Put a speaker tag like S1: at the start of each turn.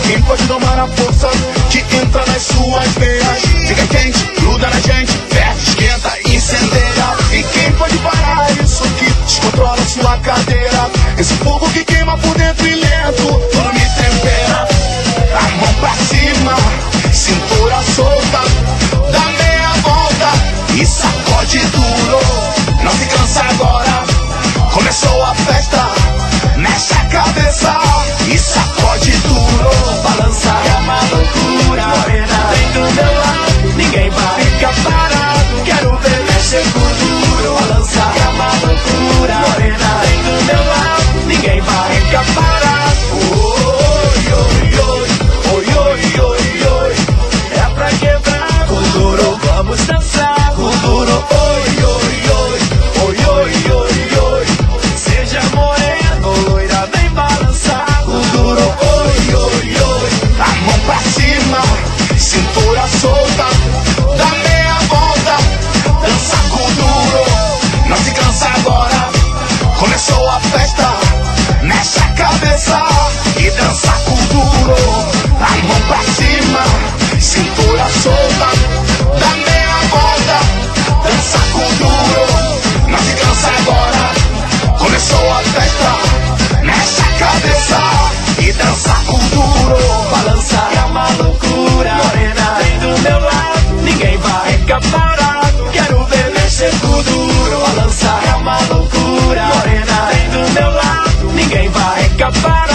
S1: Quem pode domar a força que entra nas suas veias? Fica quente, gruda na gente, ferve, esquenta, incendeia. E quem pode parar isso que descontrola sua cadeira? Esse fogo que queima por dentro e lento, tudo me tempera. A mão pra cima, cintura solta, dá meia volta e sacode duro. Não se cansa agora, começou a festa. Mexe a cabeça e sacode duro.
S2: Balança é uma loucura, morena vem do meu lado, ninguém vai ficar parado. Quero ver mexer com duro. Balança é uma loucura, morena vem do meu lado, ninguém vai ficar parado. Oi, oi, oi, oi, oi, oi, oi. É pra quebrar com duro, vamos dançar com duro. Oi, oi, oi, oi, oi, oi, oi. Seja moreno, loira, vem balançar com duro. Oi, oi, oi.
S1: A mão pra cima, cintura solta, dá meia volta, dança com duro. Não se cansa agora, começou a festa. Mexe a cabeça e dança com duro. A mão pra cima, cintura solta, dá meia volta, dança com duro. Não se cansa agora, começou a festa. Mexe a cabeça e dança com duro.
S2: Balança é uma loucura, morena vem do meu lado, ninguém vai ficar parado. Quero ver mexer com duro. Balança é uma loucura, morena vem do meu lado, ninguém vai ficar parado.